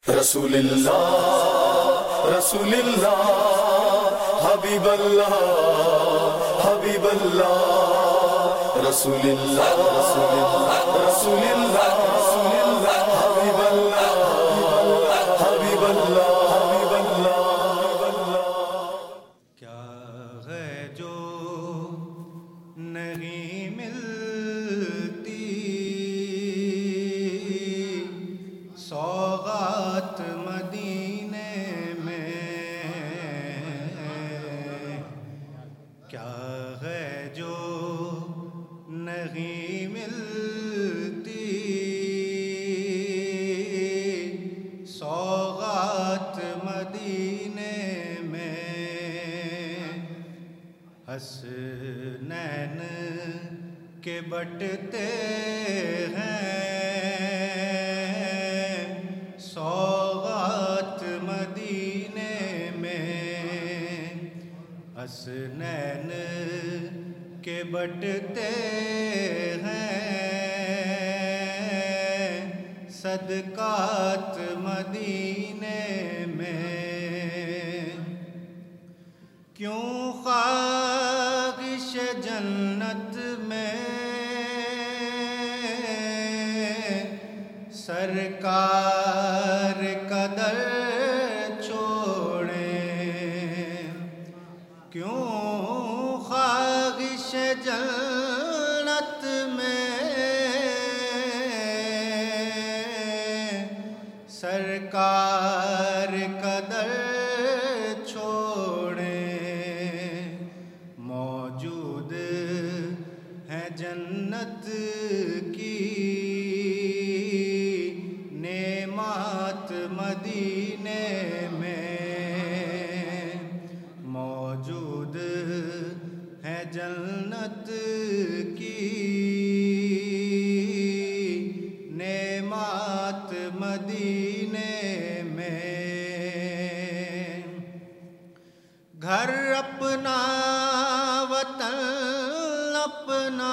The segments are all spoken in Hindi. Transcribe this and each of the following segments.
रसूलुल्लाह रसूलुल्लाह हबीबल्लाह हबीबल्लाह रसूलुल्लाह रसूलुल्लाह रसूलुल्लाह रसूलुल्लाह हबीबल्लाह हबीबल्लाह हबीबल्लाह क्या है जो नहीं मिलती सौगात मदीने में, क्या है जो नहीं मिलती सौगात मदीने में। हसनैन के बटते हैं सौगात मदीने में। हसनैन के बटते हैं सदकात मदीने में। क्यों ख्वाहिश जन्नत में सरकार कदर छोड़े। क्यों ख्वाहिश जन्नत में सरकार कदर छोड़े। मौजूद है जन्नत की नेमात मदीने में। मौजूद है जन्नत की नेमात मदीने में। घर अपना वतन अपना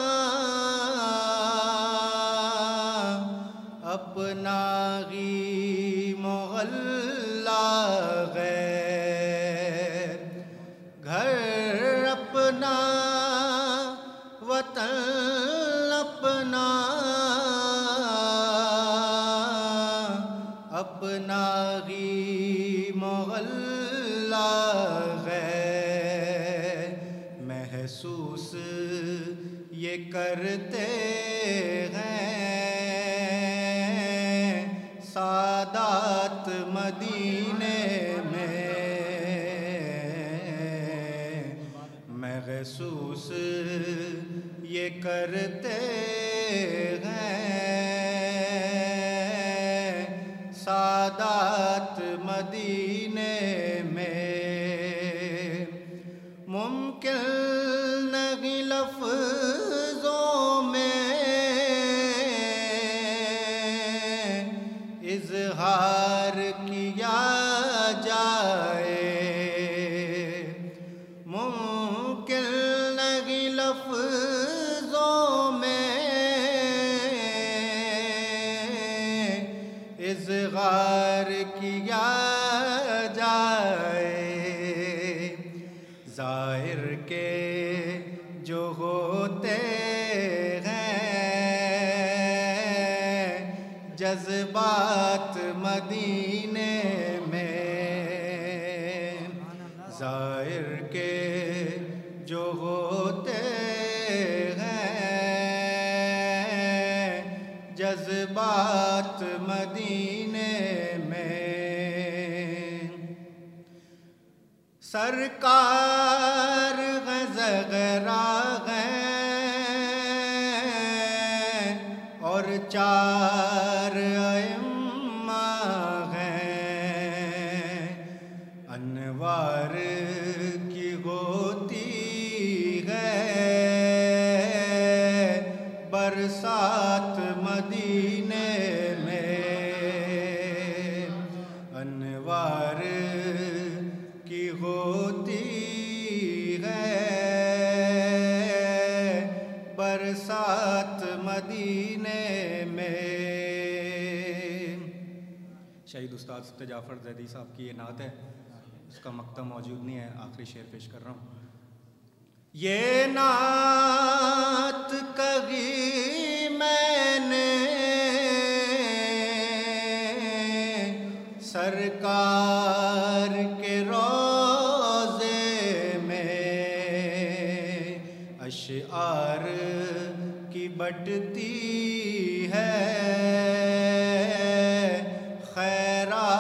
अपना ही मोहल्ला गैर। घर अपना वतन अपना अपना ही मोहल्ला गैर। महसूस ये करते हैं सादात मदीने में। महसूस ये करते हैं सादात मदीने में। मुमकिन नहीं लफ्ज़ों में इज़हार किया जाए। मुमकिन नहीं लफ्ज़ों में इज़हार किया जाए। ज़ाहिर के जो होते हैं जज्बात मदीने में। ज़ाहिर के जो होते हैं जज्बात मदीने में। सरकार ग़ज़ग़रा हैं और चार अइम्मा हैं। अनवार की होती है बरसात मदीने में। अनवार की होती है शहीद उस्ताद सत्ते जाफ़र ज़ैदी साहब की ये नात है, उसका मक्ता मौजूद नहीं है, आखिरी शेर पेश कर रहा हूँ। ये नात कही मैंने सरकार के रोज़े में, अशआर की बटती है खैरात